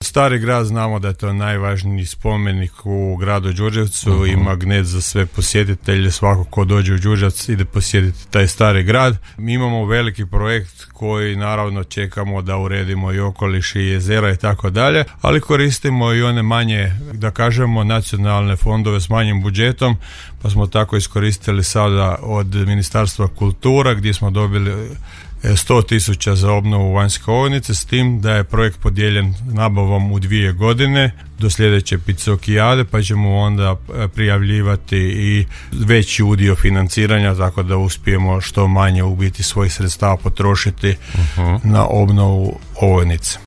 Stari grad znamo da je to najvažniji spomenik u gradu Đurđevcu i magnet za sve posjetitelje. Svako ko dođe u Đurđevac ide posjetiti taj stari grad. Mi imamo veliki projekt koji naravno čekamo da uredimo i okoliš i jezera i tako dalje, ali koristimo i one manje, da kažemo, nacionalne fondove s manjim budžetom, pa smo tako iskoristili sada od Ministarstva kultura gdje smo dobili 100.000 za obnovu vanjske ovojnice, s tim da je projekt podijeljen nabavom u 2 godine do sljedeće Picokijade, pa ćemo onda prijavljivati i veći udio financiranja, tako da uspijemo što manje u biti svojih sredstava potrošiti na obnovu ovojnice.